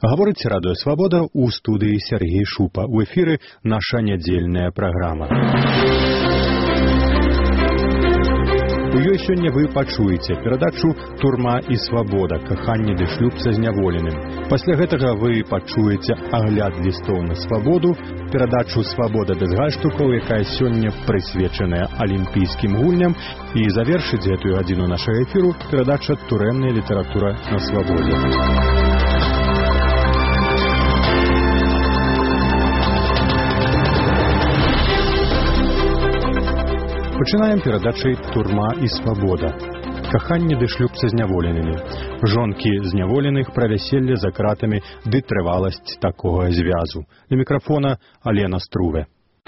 Гаворыць Радыё Свабода, у студыі Сергей Шупа. У эфіры наша нядзельная праграма. У ёй сёння вы пачуеце перадачу «Турма і свабода. Каханне ды шлюб са зняволеным». Пасля гэтага вы пачуеце агляд лістоў на свабоду, перадачу «Свабода без гальштукаў», якая сёння прысвечаная алімпійскім гульням, і завершыць гэтую гадзіну нашага эфіру перадача «Турэмная літаратура на свабодзе». Пачынаем перадачай «Турма і свабода. Каханне ды шлюб са зняволенымі». Жонкі зняволеных пра вяселле за кратамі ды трываласць такога звязу. Для мікрафона Алена Струве.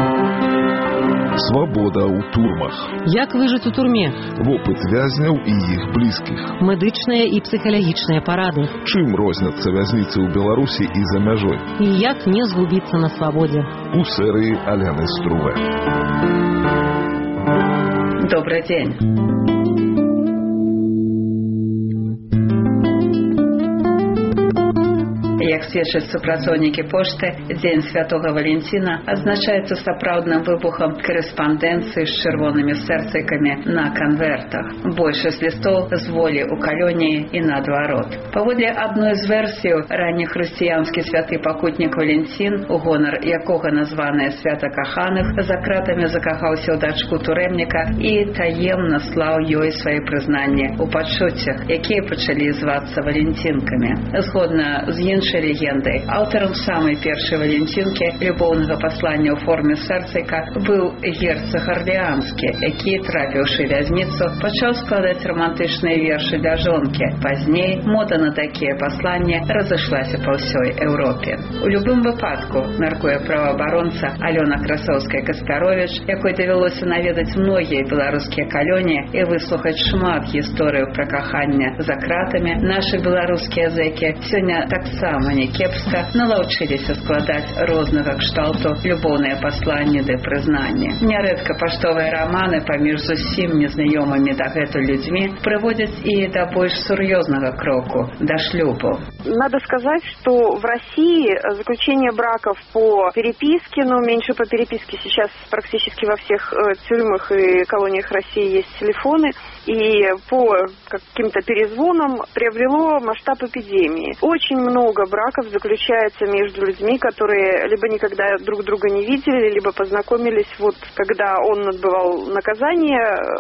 Свабода ў турмах. Як выжыць у турме? Вопыт вязняў і іх блізкіх. Медычныя і псіхалагічныя парады. Чым розняцца вязніцы ў Беларусі і за мяжой? І як не згубіцца на свабодзе? У серыі Алены Струве. Добрый день. Як сведчаць супрацоўнікі пошты, Дзень Святога Валентина адзначаецца сапраўдным выбухам корэспандэнцыі з чырвонымі сэрцыкамі на канвертах. Большасць лістоў з волі ў калоніі і наадварот. Паводле адной з версій, ранні хрысціянскі святы пакутнік Валентин, у гонар якога названае свята каханых, за кратамі закахаўся ў дачку турэмніка і таемна слаў ёй свае прызнанні ў пачуццях, якія пачалі звацца валентинкамі. Згодна з іншай легендай, аўтарам самай першай валентинкі любоўнага паслання ў форме сэрцыка быў герцаг Арлеанскі, які, трапіўшы вязніцу, пачаў складаць рамантычныя вершы для жонкі. Пазней мода на такія пасланні разышлася па ўсёй Еўропе. У любым выпадку, мяркуе праваабаронца Алёна Красоўская-Каспяровіч, якой давялося наведаць многія беларускія калоніі і выслухаць шмат гісторыяў пра каханне за кратамі, нашы беларускія зэкі сёння таксама някепска налаўчыліся складаць рознага кшталту любоўныя пасланні ды прызнанні. Нярэдка паштовыя раманы паміж зусім незнаёмымі дагэтуль людзьмі прыводзяць і да больш сур'ёзнага кроку, да шлюбу. Надо сказать, что в России заключение браков по переписке, меньше по переписке, сейчас практически во всех тюрьмах и колониях России есть телефоны, и по каким-то перезвонам приобрело масштаб эпидемии. Очень много браков заключается между людьми, которые либо никогда друг друга не видели, либо познакомились когда он отбывал наказание,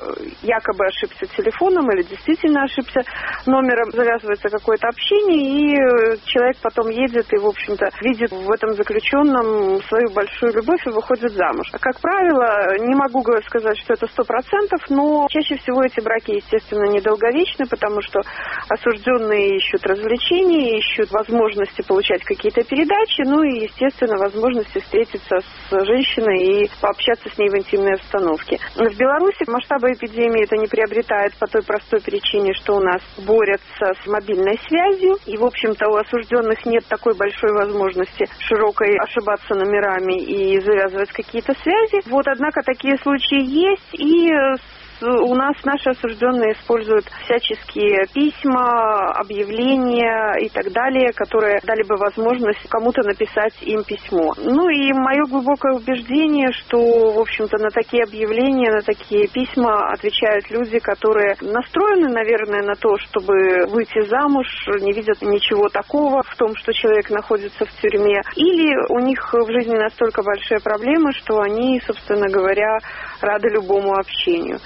якобы ошибся телефоном или действительно ошибся номером, завязывается какое-то общение, и человек потом едет и, в общем-то, видит в этом заключенном свою большую любовь и выходит замуж. А, как правило, не могу сказать, что это 100%, но чаще всего эти браки, естественно, недолговечны, потому что осужденные ищут развлечения, ищут возможности получать какие-то передачи, и, естественно, возможности встретиться с женщиной и пообщаться с ней в интимной обстановке. В Беларуси масштабы эпидемии это не приобретает по той простой причине, что у нас борются с мобильной связью, и, в общем-то, у осужденных нет такой большой возможности широкой ошибаться номерами и завязывать какие-то связи. Однако такие случаи есть, и у нас наши осужденные используют всяческие письма, объявления и так далее, которые дали бы возможность кому-то написать им письмо. И мое глубокое убеждение, что, в общем-то, на такие объявления, на такие письма отвечают люди, которые настроены, наверное, на то, чтобы выйти замуж, не видят ничего такого в том, что человек находится в тюрьме, или у них в жизни настолько большие проблемы, что они, собственно говоря, рады любому общению.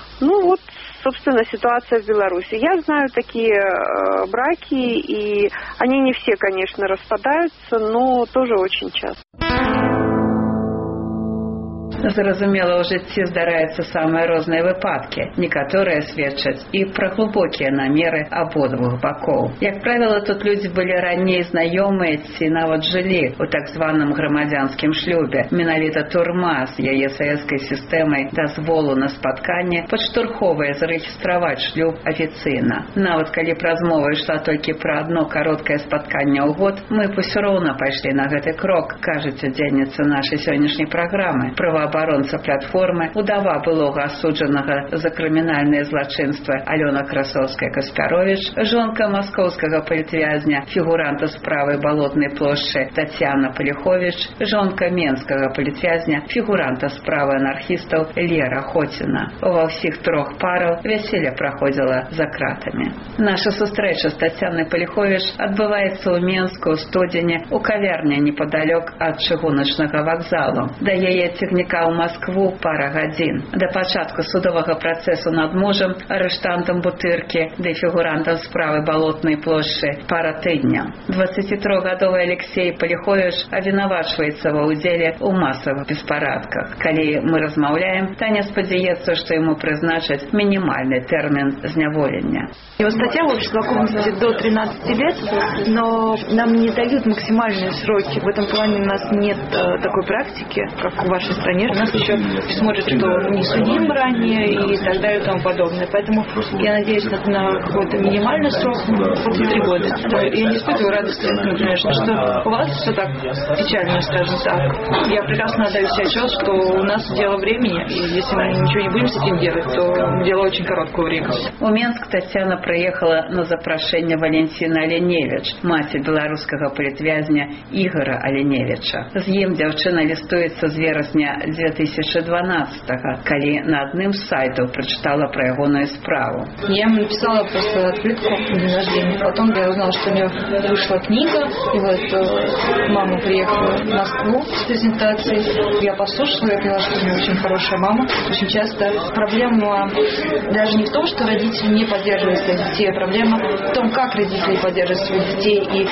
Собственно, ситуация в Беларуси. Я знаю такие браки, и они не все, конечно, распадаются, но тоже очень часто. Зразумела, ў жыцці здараюцца самыя розныя выпадкі. Некаторыя сведчаць і пра глыбокія намеры абодвух бакоў. Як правіла, тут людзі былі раней знаёмыя ці нават жылі ў так званым грамадзянскім шлюбе. Менавіта турма з яе савецкай сістэмай дазволу на спатканне падштурхоўвае зарэгістраваць шлюб афіцыйна. Нават калі праз мову ішла толькі пра адно кароткае спатканне ў год, мы б усё роўна пайшлі на гэты крок, кажуць удзельніцы нашай сённяшняй праграмы. абаронца платформы, удава былога асуджанага за крымінальныя злачынствы Алёна Красовская-Каспяровіч, жонка маскоўскага палітвязня, фігуранта справы Балотнай плошчы Тацяна Паліховіч, жонка менскага палітвязня, фігуранта справы анархістаў Лера Хоціна. Ва ўсіх трох параў вяселле праходзіла за кратамі. Наша сустрэча з Тацянай Паліховіч адбываецца ў Менску ў студзені у кавярні непадалёк ад чыгуначнага вакзалу. Да яе цягніка ў Маскву пара гадзін. Да пачатку судовага працэсу над мужам, арыштантам Бутыркі ды фігурантам справы Балотнай плошчы пара тыдня. 23-гадовы Алексей Паліховіч абвінавачваецца ва ўдзеле ў масавых беспарадках. Калі мы размаўляем, Таня спадзяецца, што яму прызначаць мінімальны тэрмін зняволення. Его статья в общей совокупности до 13 лет, но нам не дают максимальные сроки. В этом плане у нас нет такой практики, как в вашей стране. У нас еще смотрят, что не судим ранее и так далее и тому подобное. Поэтому я надеюсь на какой-то минимальный срок, после 3 года. Я не испытываю радости, например, что у вас все так печально, скажем так. Я прекрасно отдаю себе отчет, что у нас дело времени, и если мы ничего не будем с этим делать, то дело очень короткого времени. У Менск Тацяна прыехала на запрашэнне Валентина Аленевич, маці беларускага палітвязня Ігора Аленевича. З ім дзяўчына лістуецца з верасня 2012-го, калі на адным з сайтаў прачытала пра ягоную справу. Я ему написала просто открытку на день рождения. Потом я узнала, что у нее вышла книга, и вот мама приехала в Москву с презентацией. Я послушала, я поняла, что у нее очень хорошая мама. Очень часто проблема даже не в том, что родители не поддерживают своих детей, а проблема в том, как родители поддерживают своих детей, и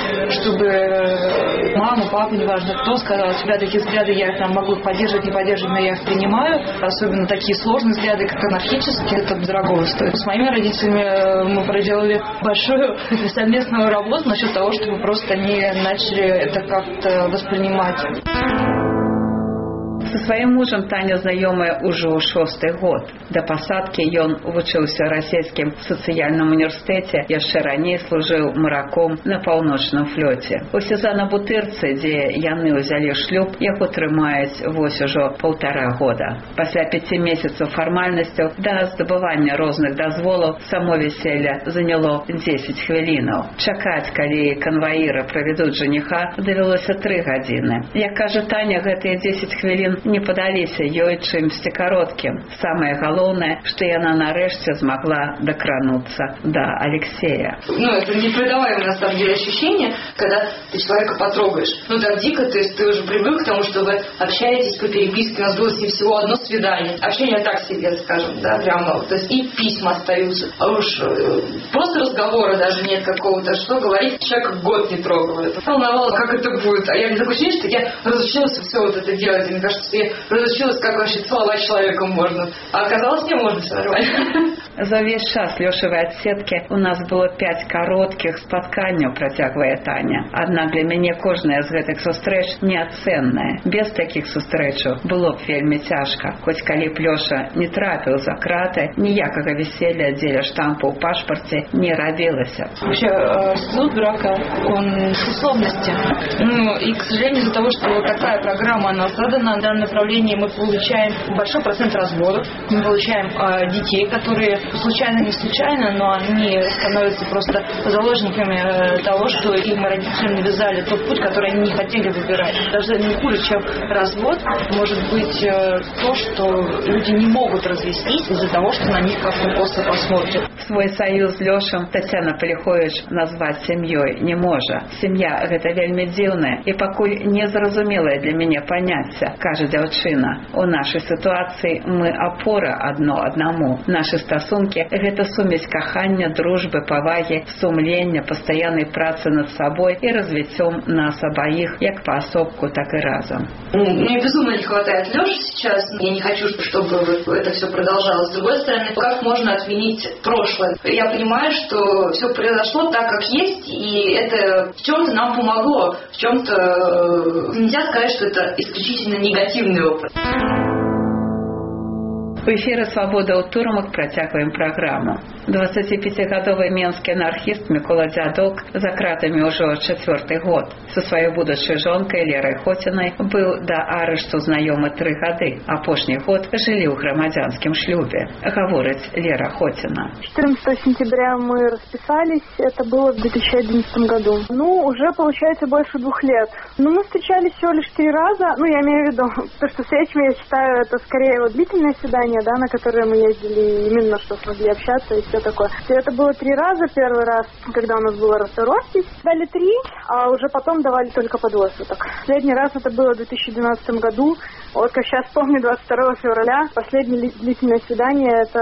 чтобы мама, папа, неважно кто, сказал, у тебя такие взгляды, я их там могу поддерживать, не поддерживать, но я их принимаю, особенно такие сложные взгляды, как анархические, это дорого стоит. С моими родителями мы проделали большую совместную работу насчет того, чтобы просто они начали это как-то воспринимать. Со сваім мужам Таня знаёмая ўжо ў 6-й год. Да пасадкі ён вучыўся ў расійскім сацыяльным універсітэце, яшчэ раней служыў мараком на паўночным флёце. У сезона Бутырцы, дзе яны ўзялі шлюб, яго трымаюць вось ужо 1,5 года. Пасля 5 месяцаў фармальнасцяў да здабывання розных дазволаў само вяселле заняло 10 хвілінаў. Чакаць, калі канваіры правядуць жаніха, давялося 3 гадзіны. Як кажа Таня, гэтыя 10 хвілін не падаліся ёй чымсьці кароткім. Самае галоўнае, што яна нарэшце змагла дакрануцца да Алексея. Это непередаваемое на самом деле ощущение, когда ты человека потрогаешь. Так дико, то есть ты уже привык к тому, что вы общаетесь по переписке, у нас было с ним всего одно свидание. Общение так себе, скажем, да, прямо. То есть и письма остаются. А уж просто разговора даже нет какого-то, что говорить, человек год не трогал. Волновало, как это будет. А я не такое ощущение, что я разучилась все вот это делать. Мне кажется, я разучилась, как вообще целовать человека можно. А оказалось, не можно все нормально. За ўвесь час лёшавай адседкі у нас было 5 кароткіх спатканняў, працягвае Таня. Аднак для мяне кожная з гэтых сустрэч неацэнная. Без такіх сустрэчаў было б вельмі цяжка. Хоць калі б Лёша не трапіў за краты, ніякага веселья дзеля штампа ў пашпарце не рабілася. Вообще, институт брака, он с условности. И, к сожалению, из-за того, что такая программа, она задана, в данном направлении мы получаем большой процент разводов, мы получаем детей, которые случайно, не случайно, но они становятся просто заложниками того, что им родители навязали тот путь, который они не хотели выбирать. Даже не хуже, чем развод, может быть то, что люди не могут развестись из-за того, что на них как-то косо посмотрят. Свой союз з Лёшам Тацяна Паліховіч назваць сям'ёй не можа. Сям'я – гэта вельмі дзіўнае і пакуль незразумелае для мяне паняцце, кажа дзяўчына. У нашай сітуацыі мы апора адно аднаму. Нашы стасункі – гэта сумесь кахання, дружбы, павагі, сумлення, пастаяннай працы над сабой і развіццём нас абаіх, як паасобку, так і разам. Мне безумно не хватает Лёши сейчас. Я не хочу, чтобы это все продолжалось. С другой стороны, как можно отменить прошлое? Я понимаю, что все произошло так, как есть, и это в чем-то нам помогло. В чем-то нельзя сказать, что это исключительно негативный опыт. У эфіры «Свабода ў турмах» працягваем праграму. 25-гадовы менскі анархіст Мікола Дзядок за кратамі ўжо 4-й год. Со сваёй будучай жонкай Лерай Хоцінай быў да арышту знаёмы 3 гады. Апошні год жылі ў грамадзянскім шлюбе. Гаворыць Лера Хоцина. 14 сентября мы расписались. Это было в 2011 году. Уже получается больше 2 лет. Мы встречались всего лишь 3 раза. Я имею в виду, то, что с этим я считаю, это скорее длительное свидание, на которое мы ездили, именно что смогли общаться и все такое. И это было 3 раза. Первый раз, когда у нас была роспись, дали 3, а уже потом давали только по 2 суток. Последний раз это было в 2012 году. Вот как сейчас помню, 22 февраля, последнее длительное свидание, это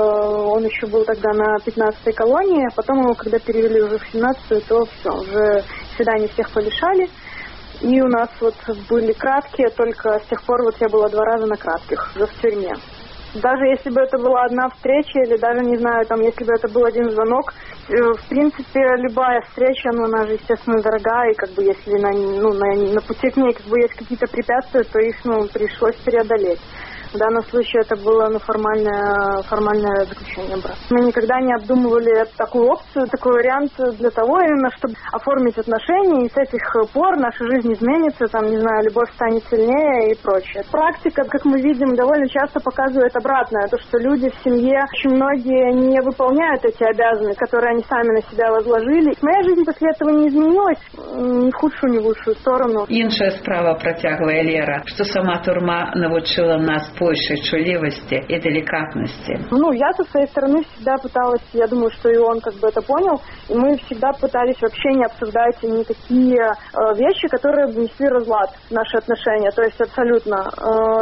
он еще был тогда на 15-й колонии, а потом его, когда перевели уже в 17-ю, то все, уже свидания всех полишали. И у нас были краткие, только с тех пор я была 2 раза на кратких, уже в тюрьме. Даже если бы это была одна встреча, или даже, не знаю, если бы это был один звонок, в принципе, любая встреча, она же, естественно, дорогая, и если на пути к ней есть какие-то препятствия, то их, пришлось преодолеть. В данном случае это было формальное заключение брака. Мы никогда не обдумывали такую опцию, такой вариант для того, именно чтобы оформить отношения, и с этих пор наша жизнь изменится, любовь станет сильнее и прочее. Практика, как мы видим, довольно часто показывает обратное, то, что люди в семье, очень многие не выполняют эти обязанности, которые они сами на себя возложили. Моя жизнь после этого не изменилась ни в худшую, ни в лучшую сторону. Іншая справа, працягвае Лера, что сама турма научила нас большей чуливости и деликатности. Я со своей стороны всегда пыталась, я думаю, что и он это понял, и мы всегда пытались вообще не обсуждать никакие вещи, которые бы несли разлад в наши отношения, то есть абсолютно.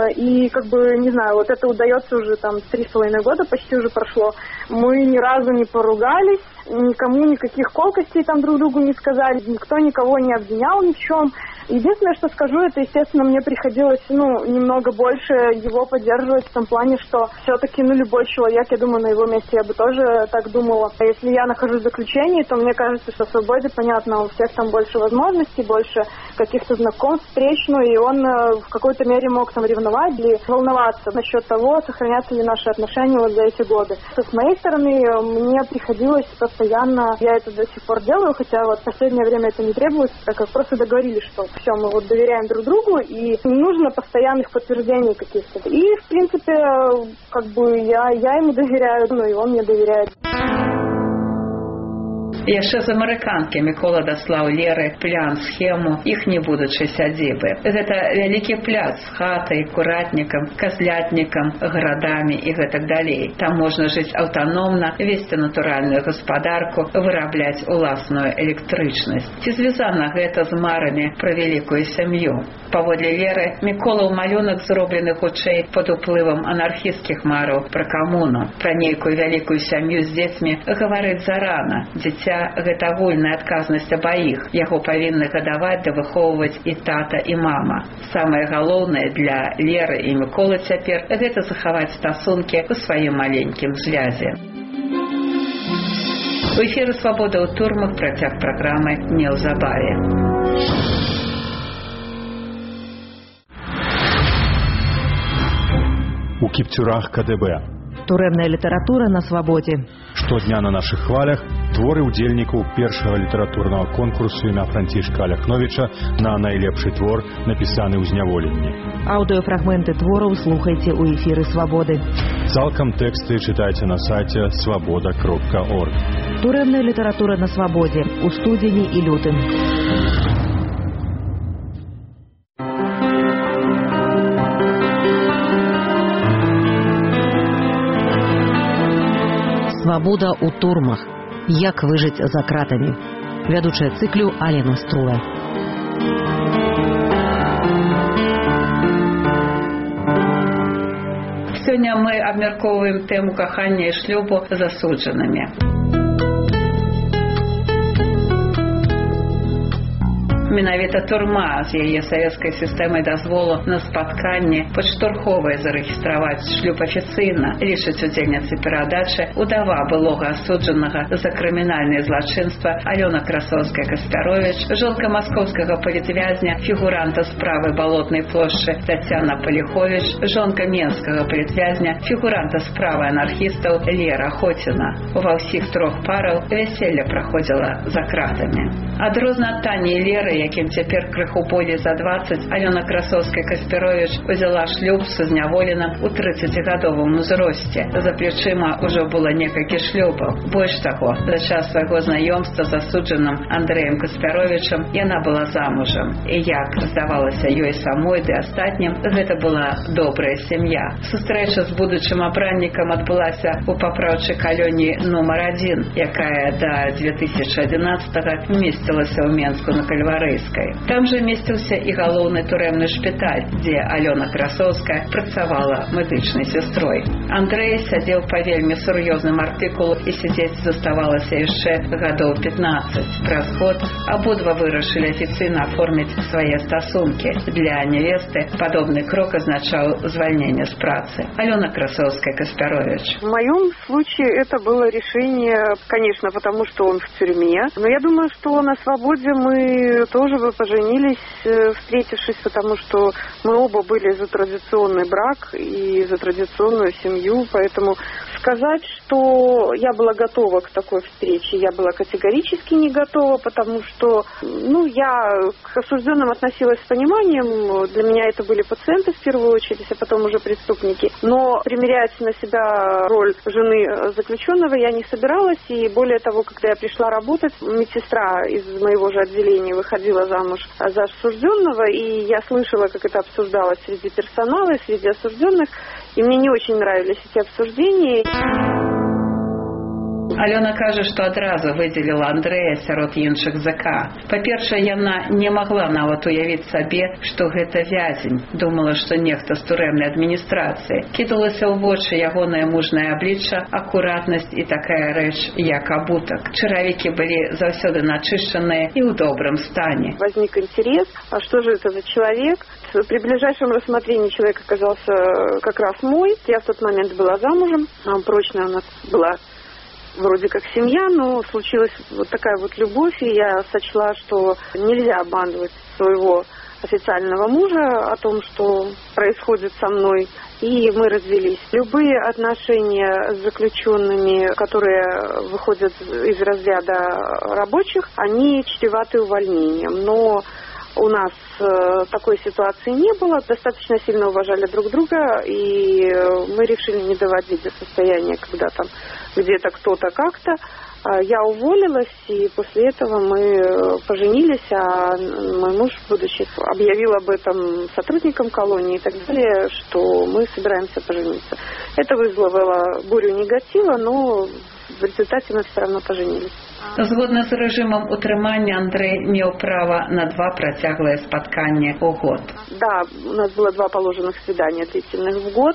И не знаю, это удается уже 3,5 года почти уже прошло. Мы ни разу не поругались, никому никаких колкостей друг другу не сказали, никто никого не обвинял ни в чем. Единственное, что скажу, это, естественно, мне приходилось, немного больше его поддерживать в том плане, что все-таки, любой человек, я думаю, на его месте я бы тоже так думала. Если я нахожусь в заключении, то мне кажется, что в свободе, понятно, у всех там больше возможностей, больше каких-то знакомств, встреч, и он в какой-то мере мог ревновать или волноваться насчет того, сохранятся ли наши отношения за эти годы. С моей стороны, мне приходилось постоянно, я это до сих пор делаю, хотя в последнее время это не требуется, так как просто договорились, что все, мы доверяем друг другу, и не нужно постоянных подтверждений каких-то. И, в принципе, я ему доверяю, и он мне доверяет. Яшчэ з амерыканкі Мікола даслаў Леры план-схему іхняй будучай сядзібы. Гэта вялікі пляц з хатай, куратнікам, казлятнікам, гарадамі і гэтак далей. Там можна жыць аўтаномна, весці натуральную гаспадарку, вырабляць уласную электрычнасць. Ці звязана гэта з марамі пра вялікую сям'ю? Паводле Леры, Мікола ў малюнак зроблены хутчэй пад уплывам анархісцкіх мараў пра камуну. Пра нейкую вялікую сям'ю з дзецьмі гаварыць зарана. Дзіця гэта агульная адказнасць абаіх. Яго павінны гадаваць ды выхоўваць і тата, і мама. Самае галоўнае для Леры і Міколы цяпер гэта захаваць стасункі ў сваім маленькім звязе. У эфіры «Свабода ў турмах» працяг праграмы неўзабаве. У кіпцюрах КДБ. Турэмная літаратура на свабодзе. Штодня на нашых хвалях творы ўдзельнікаў першага літаратурнага конкурсу на Францішка Аляхновіча на найлепшы твор, напісаны ў зняволенні. Аўдыёфрагменты твораў слухайце ў эфіры «Свабоды». Цалкам тэксты чытайце на сайце swoboda.org. Турэмная літаратура на свабодзе у студзені і лютым. Свабода ў турмах. Як выжыць за кратамі. Вядучая цыклю Алена Струла. Сёння мы абмяркоўваем тэму кахання і шлюбу з засуджанымі. Менавіта турма з яе савецкай сістэмай дазволу на спатканне падштурховае зарэгістраваць шлюб афіцыйна, лічыць удзельніцы перадачы удава былога асуджанага за крымінальнае злачынства Алёна Красоўская-Каспяровіч, жонка маскоўскага палітвязня, фігуранта справы Балотнай плошчы Тацяна Паліховіч, жонка менскага палітвязня, фігуранта справы анархістаў Лера Хоціна. Ва ўсіх трох параў вяселле праходзіла за кратамі. Адрознна ад Тані і Леры, якім цяпер крыху болей за 20, Алёна Красоўская-Каспяровіч узяла шлюб са зняволеным у 30-гадовым узросце. За плечыма ўжо было некалькі шлюбаў. Больш таго, за час свайго знаёмства з асуджаным Андрэем Каспяровічам яна была замужам. І як здавалася ёй самой ды астатнім, гэта была добрая сям'я. Сустрэча з будучым абраннікам адбылася ў папраўчай калоніі нумар 1, якая да 2011 месцілася ў Менску на Кальварыйскай. Там жа месціўся і галоўны турэмны шпіталь, дзе Алёна Красоўская працавала медычнай сястрой. Андрэй сядзеў па вельмі сур'ёзным артыкулу і сядзець заставалася яшчэ гадоў 15. Праз год абодва вырашылі афіцыйна аформіць свае стасункі. Для невесты падобны крок азначаў звальнение с працы. Алёна Красоўская-Каспярович. В моем случае это было решение, конечно, потому что он в тюрьме. Но я думаю, что на свободе мы тоже бы поженились, встретившись, потому что мы оба были за традиционный брак и за традиционную семью. Поэтому сказать, что я была готова к такой встрече, я была категорически не готова, потому что, я к осужденным относилась с пониманием. Для меня это были пациенты в первую очередь, а потом уже преступники. Но примерять на себя роль жены заключенного я не собиралась. И более того, когда я пришла работать, медсестра из моего же отделения выходила замуж за осужденного, и я слышала, как это обсуждалось среди персонала, среди осужденных, и мне не очень нравились эти обсуждения. Алёна кажа, што адразу выдзеліла Андрэя сярод іншых ЗК. Па-першае, яна не магла нават уявіць сабе, што гэта вязень. Думала, што нехта з турэмнай адміністрацыі. Кідалася ў вочы ягонае мужнае аблічча, акуратнасць і такая рэч, як абутак. Чаравікі былі заўсёды начышчаныя і ў добрым стане. Возник интерес, а что же это за человек? При ближайшем рассмотрении человек оказался как раз мой. Я в тот момент была замужем, прочная у нас была вроде как семья, но случилась вот такая вот любовь, и я сочла, что нельзя обманывать своего официального мужа о том, что происходит со мной, и мы развелись. Любые отношения с заключенными, которые выходят из разряда рабочих, они чреваты увольнением, но у нас такой ситуации не было, достаточно сильно уважали друг друга, и мы решили не доводить до состояния, когда там где-то кто-то как-то. Я уволилась, и после этого мы поженились, а мой муж, будучи, объявил об этом сотрудникам колонии и так далее, что мы собираемся пожениться. Это вызвало бурю негатива, но в результате мы все равно поженились. Згодна з рэжымам утрымання Андрэй меў права на 2 працяглыя спатканні ў год. Да, у нас было 2 положенных свидания длительных в год,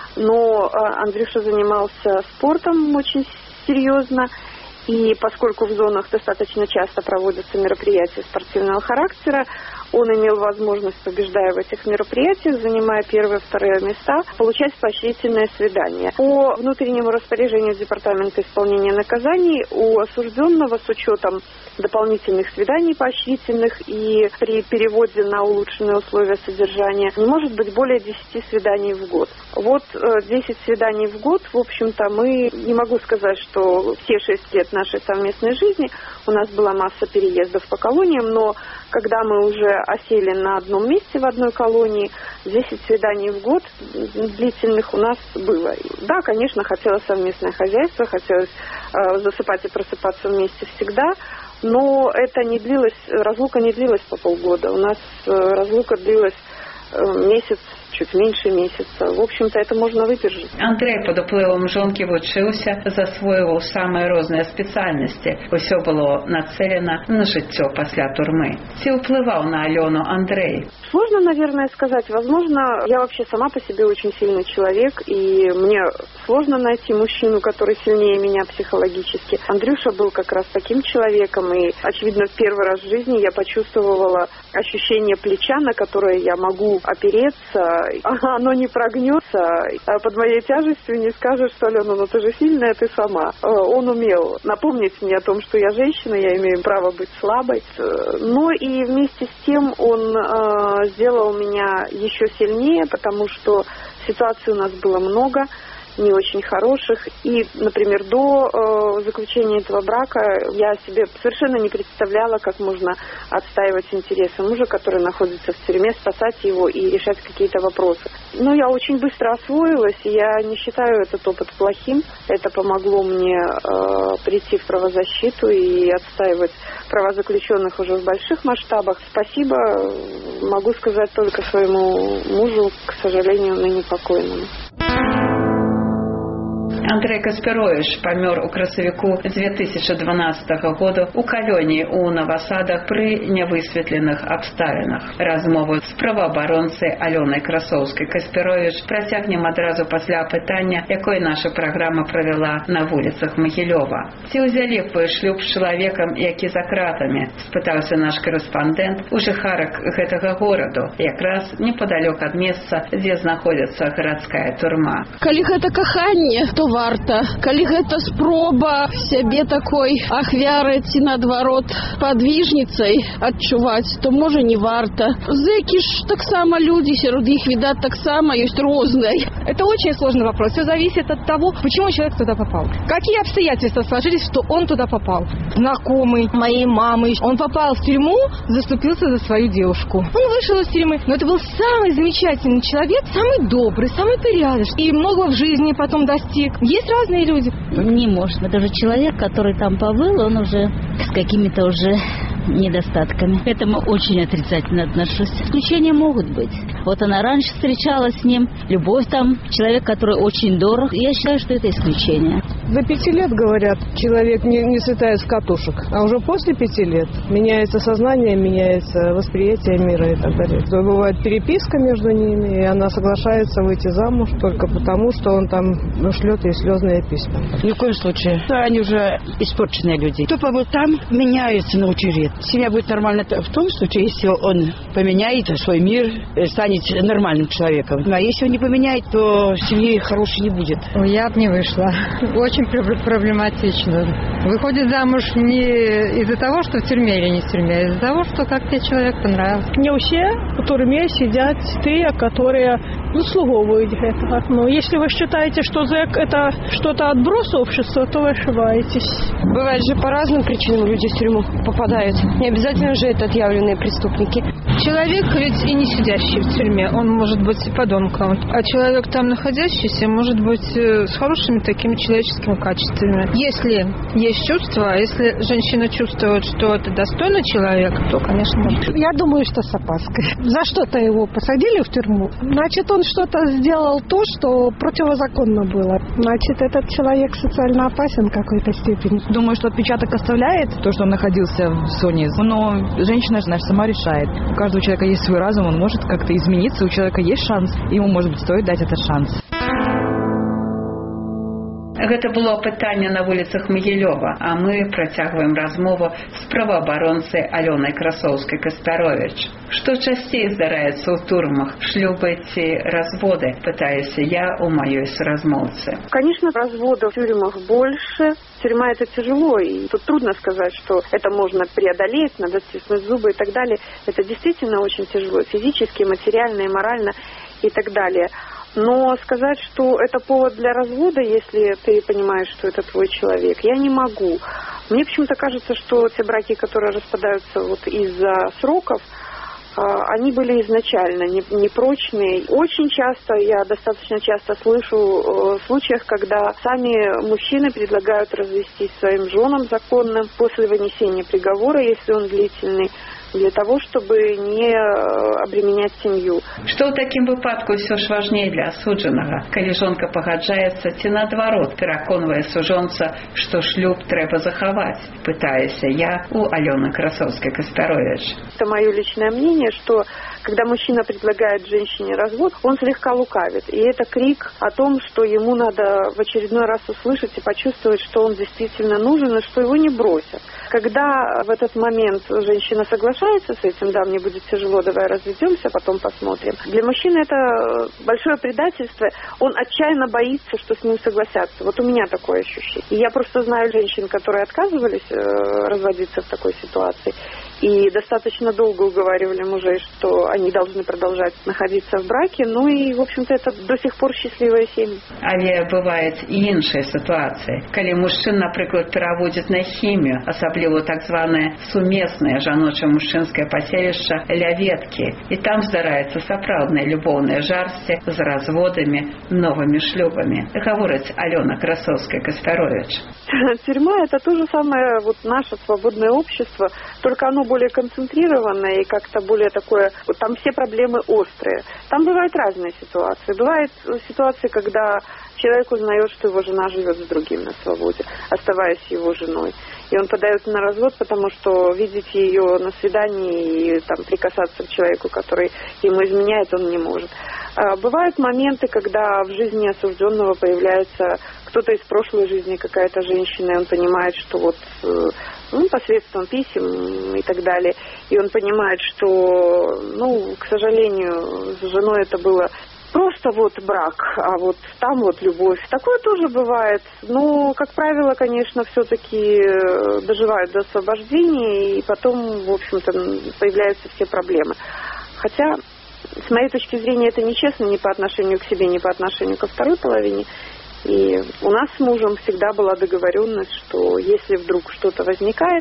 но Андрюша занимался спортом очень серьезно, и поскольку в зонах достаточно часто проводятся мероприятия спортивного характера, он имел возможность, побеждая в этих мероприятиях, занимая 1-2 места, получать поощрительное свидание. По внутреннему распоряжению Департамента исполнения наказаний у осужденного с учетом дополнительных свиданий поощрительных и при переводе на улучшенные условия содержания не может быть более 10 свиданий в год. Вот 10 свиданий в год, в общем-то, мы, не могу сказать, что все 6 лет нашей совместной жизни у нас была масса переездов по колониям, но когда мы уже осели на одном месте в одной колонии, 10 свиданий в год длительных у нас было. Да, конечно, хотелось совместное хозяйство, хотелось засыпать и просыпаться вместе всегда, но это не длилось, разлука не длилась по полгода. У нас разлука длилась месяц чуть меньше месяца. В общем-то, это можно выдержать. Андрей под уплывом жонки вучыўся, засвоюваў самыя розныя спецыяльнасці. Усё было нацелено на жыццё пасля турмы. Ці ўплываў на Алену Андрей? Сложно, наверное, сказать. Возможно, я вообще сама по себе очень сильный человек, и мне сложно найти мужчину, который сильнее меня психологически. Андрюша был как раз таким человеком, и, очевидно, в первый раз в жизни я почувствовала ощущение плеча, на которое я могу опереться. Оно не прогнется. Под моей тяжестью не скажешь, что, Алена, ну ты же сильная, ты сама. Он умел напомнить мне о том, что я женщина, я имею право быть слабой. Но и вместе с тем он сделал меня еще сильнее, потому что ситуаций у нас было много, не очень хороших. И, например, до заключения этого брака я себе совершенно не представляла, как можно отстаивать интересы мужа, который находится в тюрьме, спасать его и решать какие-то вопросы. Но я очень быстро освоилась, и я не считаю этот опыт плохим. Это помогло мне прийти в правозащиту и отстаивать права заключенных уже в больших масштабах. Спасибо могу сказать только своему мужу, к сожалению, ныне покойному. Андрей Каспяровіч памёр у красавіку 2012 года у калоніі ў Навасадах пры нявысветленых абставінах. Размову з праваабаронцай Алёнай Красоўскай-Каспяровіч працягнем адразу пасля апытання, якое наша праграма правяла на вуліцах Магілёва. Ці ўзялі б вы шлюб з чалавекам, які за кратамі? Спытаўся наш карэспандэнт у жыхарак гэтага гораду, якраз непадалёк ад месца, дзе знаходзіцца гарадская турма. Калі гэта каханне, то варта. Калі гэта спроба сябе такой ахвяры ці наадварот падвижніцай адчуваць, то можа не варта. Зэкі ж таксама люди, сярод іх відаць таксама ёсць розныя. Это очень сложный вопрос. Все зависит от того, почему человек туда попал. Какие обстоятельства сложились, что он туда попал. Знакомый моей мамы. Он попал в тюрьму, заступился за свою девушку. Он вышел из тюрьмы, но это был самый замечательный человек, самый добрый, самый порядочный. И много в жизни потом достиг. Есть разные люди. Не может. Это же человек, который там побыл, он уже с какими-то уже недостатками. К этому очень отрицательно отношусь. Исключения могут быть. Вот она раньше встречалась с ним, любовь там, человек, который очень дорог. Я считаю, что это исключение. До 5 лет, говорят, человек не слетает с катушек. А уже после 5 лет меняется сознание, меняется восприятие мира и так далее. То бывает переписка между ними, и она соглашается выйти замуж только потому, что он там шлет ей слезные письма. Ни в коем случае. Они уже испорченные люди. Кто побыл там, меняется на очень редко. Семья будет нормальна в том случае, если он поменяет свой мир, станет нормальным человеком. А если он не поменяет, то семьи хорошей не будет. Я бы не вышла. Очень проблематично. Выходит замуж не из-за того, что в тюрьме или не в тюрьме, а из-за того, что как тебе человек понравился. Не все в тюрьме сидят те, которые заслуговывают этого. Но если вы считаете, что зэк это что-то отброс общества, то вы ошибаетесь. Бывает же по разным причинам люди в тюрьму попадают. Не обязательно же это отъявленные преступники. Человек ведь и не сидящий в тюрьме, он может быть подонком. А человек там находящийся может быть с хорошими такими человеческими качествами. Если есть чувства, если женщина чувствует, что это достойный человек, то, конечно, может. Я думаю, что с опаской. За что-то его посадили в тюрьму. Значит, он что-то сделал то, что противозаконно было. Значит, этот человек социально опасен в какой-то степени. Думаю, что отпечаток оставляет то, что он находился в зоне. Но женщина же сама решает. У каждого человека есть свой разум, он может как-то измениться, у человека есть шанс, ему, может быть, стоит дать этот шанс. Гэта было пытанне на вуліцах Магілёва, а мы працягваем размову з праваабаронцай Алёнай Красоўскай-Каспяровіч. Што часцей здараецца ў турмах, шлюбы ці разводы, пытаюся я у маёй соразмоўцы. Конечно, разводов в тюрьмах больше. Тюрьма это тяжело, и тут трудно сказать, что это можно преодолеть, надо стиснуть зубы и так далее. Это действительно очень тяжело, физически, материально и морально и так далее. Но сказать, что это повод для развода, если ты понимаешь, что это твой человек, я не могу. Мне почему-то кажется, что те браки, которые распадаются вот из-за сроков, они были изначально непрочные. Очень часто, я достаточно часто слышу случаях, когда сами мужчины предлагают развестись своим женам законным после вынесения приговора, если он длительный. для того, чтобы не обременять семью. Што ў такім выпадку ўсё ж важней для асуджанага, калі жонка пагаджаецца ці наадварот пераконвае сужонца, што шлюб трэба захаваць, пытаюся я у Алены Красовской-Каспярович. Это мое личное мнение, что когда мужчина предлагает женщине развод, он слегка лукавит. И это крик о том, что ему надо в очередной раз услышать и почувствовать, что он действительно нужен и что его не бросят. Когда в этот момент женщина соглашается с этим, да, мне будет тяжело, давай разведемся, потом посмотрим. Для мужчины это большое предательство. Он отчаянно боится, что с ним согласятся. Вот у меня такое ощущение. И я просто знаю женщин, которые отказывались разводиться в такой ситуации. И достаточно долго уговаривали мужей, что они должны продолжать находиться в браке. Ну и, в общем-то, это до сих пор счастливая семья. Але бываюць і іншыя сітуацыі. Калі мужчын, напрыклад, пераводзяць на хімію, асабліва так званае сумеснае жаноча-мужчынскае паселішча ляведкі. І там здараецца сапраўднае любоўнае жарсце з разводамі, новымі шлюбамі. Гаворыць Алена Красовская-Каспярович. Тюрьма – это то же самое вот наше свободное общество, только оно более концентрированное и как-то более такое, вот там все проблемы острые. Там бывают разные ситуации. Бывают ситуации, когда человек узнает, что его жена живет с другим на свободе, оставаясь его женой. И он подает на развод, потому что видеть ее на свидании и там, прикасаться к человеку, который ему изменяет, он не может. Бывают моменты, когда в жизни осужденного появляется кто-то из прошлой жизни, какая-то женщина, и он понимает, что вот посредством писем и так далее, и он понимает, что, к сожалению, с женой это было просто вот брак, а вот там вот любовь. Такое тоже бывает. Но, как правило, конечно, все-таки доживают до освобождения, и потом, в общем-то, появляются все проблемы. Хотя, с моей точки зрения, это нечестно ни по отношению к себе, ни по отношению ко второй половине. И у нас с мужем всегда была договоренность, что если вдруг что-то возникает,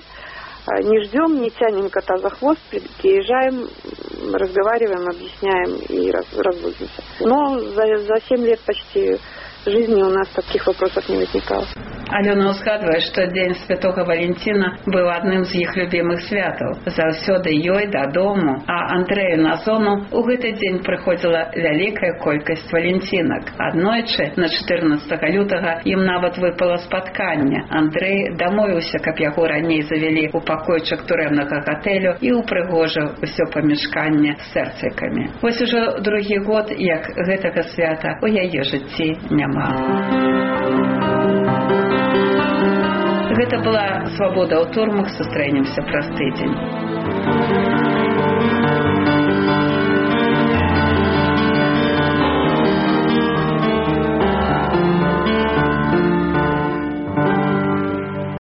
не ждем, не тянем кота за хвост, приезжаем, разговариваем, объясняем и разводимся. Но за 7 лет почти жизни у нас таких вопросов не возникало. Алена узгадывае, што Дзень Святога Валентина быў адным з іх любімых святаў. Заўсёды ёй дадому, а Андрэю на зону у гэты дзень прыходзіла вялікая колькасць валентинак. Аднойчы, на 14 лютага, ім нават выпала спатканне. Андрэй дамовіўся, каб яго раней завялі ў пакойчык турэмнага гатэлю і ўпрыгожыў усё памяшканне сэрцыкамі. Вось ужо другі год, як гэтага свята у яе жыцці няма. Гэта была «Свабода ў турмах». Сустрэнемся праз тыдзень.